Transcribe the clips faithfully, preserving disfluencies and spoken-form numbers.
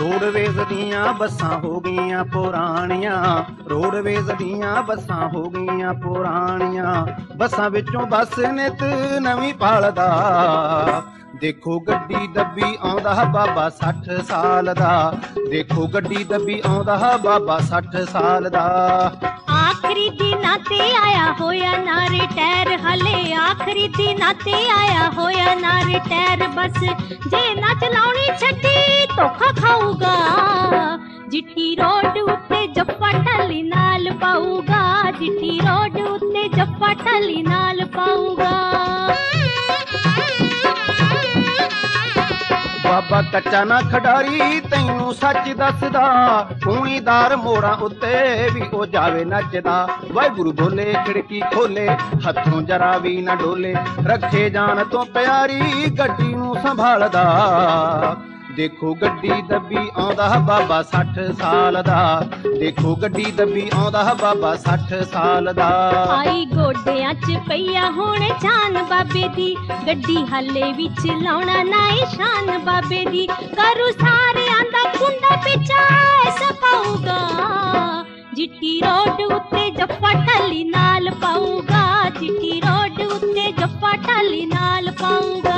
Roadways दियां बसां हो गईयां पुरानियां, रोडवेज दियां बसां हो गईयां पुरानियां, बसां विचों बस नित नवीं पालदा। देखो गड्डी दब्बी आउंदा बाबा सठ साल दा, देखो गड्डी दब्बी आउंदा बाबा सठ साल दा। आखरी दिनां ते आया होया ना रिटायर, हले आखरी दिनां ते आया होया ना रिटायर, बस जे ना चलाउणी छड्डी धोखा खाऊगा। जिट्टी रोड उत्ते जप्पा टली नाल पाऊगा, जिट्टी रोड उत्ते जप्पा टली नाल पाऊगा। बाबा कच्चा ना खडारी तैनू सच दसदा, कूणीदार मोड़ा उत्ते भी ओ जावे नचदा। वाहिगुरू बोले खिड़की खोले हथों जरा भी ना डोले, रखे जान तो प्यारी गड्डी नू संभालदा। देखो गड्डी दब्बी आउंदा बाबा सठ साल दा, देखो गड्डी दब्बी आउंदा बाबा सठ साल दा। आई गोडियां च पईया हुण जान बाबे दी, गड्डी हाले विच लाउणा नाई शान बाबे दी। करू सारियां दा कुंडा पिचा ऐसा पाऊगा, जिट्टी रोड उत्ते जप्पा टली नाल पाऊगा, जिट्टी रोड उत्ते जप्पा टली नाल पाऊगा।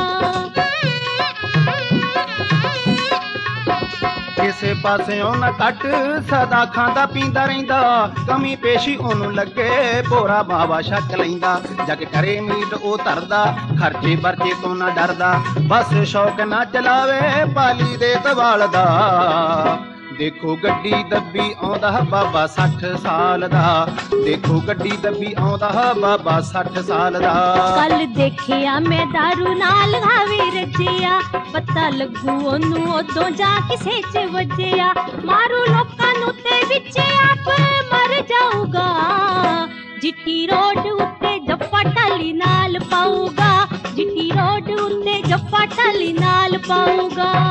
किसे पासियों ना कट सदा खांदा पींदा रहिंदा, कमी पेशी ओनू लगे बोरा बाबा शक लैंदा। जग करे मीट ओ धरदा, खर्चे बरचे तो ना डरदा, बस शौक ना चलावे पाली दे तवाल दा। देखो गड्डी दब्बी आउंदा बाबा सठ साल दा, देखो गड्डी दब्बी आउंदा बाबा सठ साल दा। कल देखिया मैं दारू नाल हावे रजिया, पता लगू ओनू ओदों जा किसे च वजिया। मारू लोकां नू ते विच आप मर जाऊगा, जिट्टी रोड उत्ते जप्पा टली नाल पाऊगा, जिट्टी रोड उत्ते जप्पा टली नाल पाऊगा।